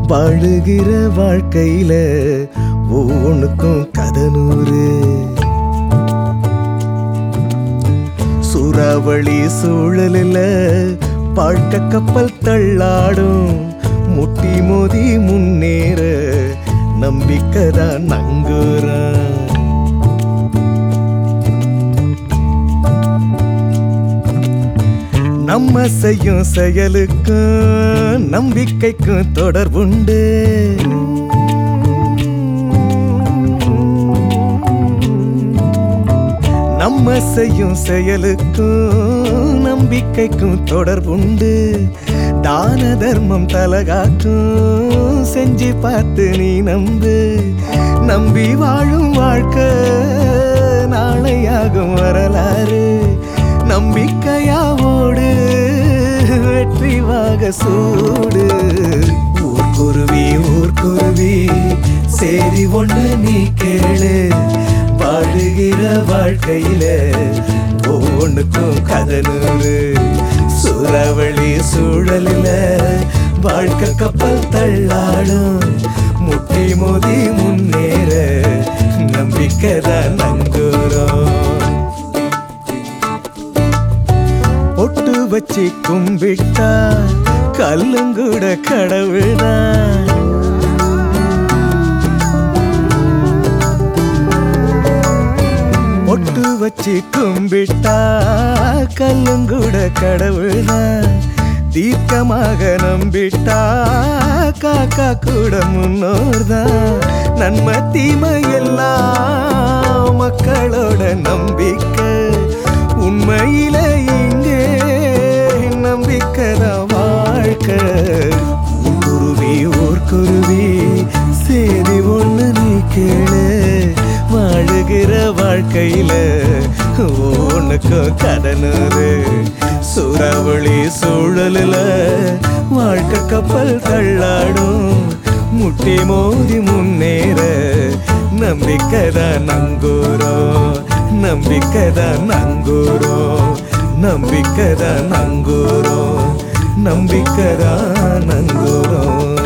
வாழுகிற வாழ்க்கையில ஒவ்வொன்றுக்கும் கதனூறு. சூறாவளி சூழலில் வாழ்க்கை கப்பல் தள்ளாடும். முட்டி மோதி முன்னேற நம்பிக்கைதான் நங்குறான். நம்ம செய்யும் செயலுக்கும் நம்பிக்கைக்கும் தொடர்புண்டு. நம்ம செய்யும் செயலுக்கும் நம்பிக்கைக்கும் தொடர்புண்டு. தான தர்மம் தலகாக்கும் செஞ்சு பார்த்து நீ நம்பு. நம்பி வாழும் வாழ்க்கை நாளையாகும் வரலாறு. நம்பிக்கையாவோடு வெற்றி வாக சூடு. ஊர்க்குருவி ஊர்க்குருவி சேரி ஒன்று நீ கேளு. வாழுகிற வாழ்க்கையில ஒவ்வொன்றுக்கும் கதனூறு. சூறாவளி சூழலில் வாழ்க்கை கப்பல் தள்ளாடும். முட்டி மோதி முன்னேற நம்பிக்கைதான் நங்கூரம். பொட்டு வச்சு கும்பிட்டா கல்லுங்கூட கடவுள்தான். பொட்டு வச்சு கும்பிட்டா கல்லுங்கூட கடவுள்தான். தீர்க்கமாக நம்பிட்டா காக்கா கூட முன்னோர்தான். நன்மை தீமை எல்லாம் மக்களோட நம்பிக்கை. உண்மையில இங்கே நம்பிக்கைதான் வாழ்க்கை. ஊர்க்குருவி ஊர்க்குருவி சேதி ஒண்ணு நீ கேளு. வாழுகிற வாழ்க்கையில ஒன்னுக்கும் கதனூறு. சூறாவளி சூழலில் வாழ்க்கை கப்பல் தள்ளாடும். முட்டி மோதி முன்னேற நம்பிக்கைதான் நங்கூரம். நம்பிக்கைதான் நங்கூரம். நம்பிக்கைதான் நங்கூரம். நம்பிக்கைதான் நங்கூரம்.